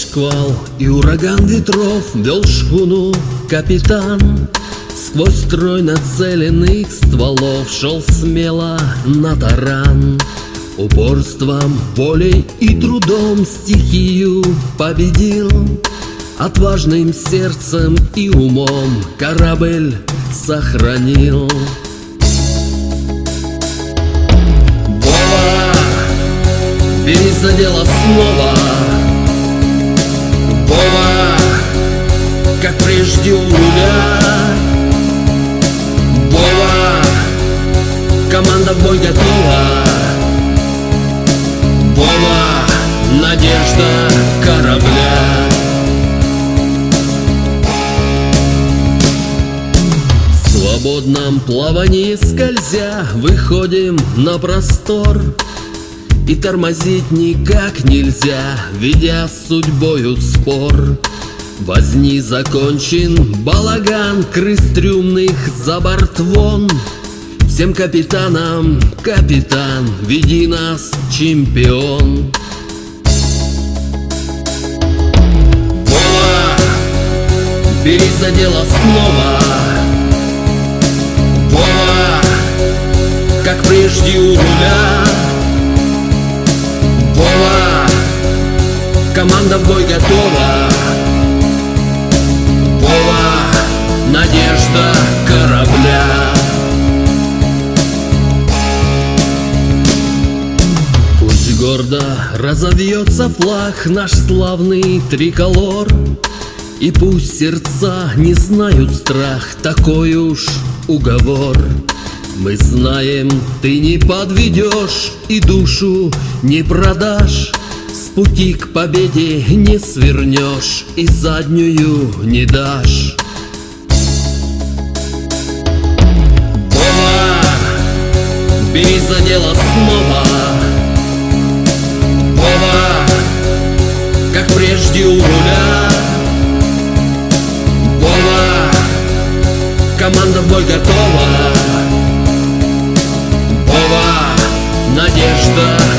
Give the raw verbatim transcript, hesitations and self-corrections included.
шквал и ураган ветров вел шхуну капитан. Сквозь строй нацеленных стволов шел смело на таран. Упорством, волей и трудом стихию победил. Отважным сердцем и умом корабль сохранил. Вова, берись за дело снова. Вова, как прежде у руля. Вова, команда в бой готова. Вова, надежда корабля. В свободном плавании скользя выходим на простор. И тормозить никак нельзя, ведя с судьбою спор. Возни закончен, балаган крыс трюмных за борт вон. Всем капитанам, капитан, веди нас, чемпион. Вова, берись за дело снова. Вова, как прежде у руля. Вова, команда в бой готова. Вова, надежда корабля. Пусть гордо разовьется флаг наш славный триколор. И пусть сердца не знают страх, такой уж уговор. Мы знаем, ты не подведешь и душу не продашь. С пути к победе не свернешь и заднюю не дашь. Вова, берись за дело снова. Вова, как прежде у руля. Вова, команда в бой готова. Вова, надежда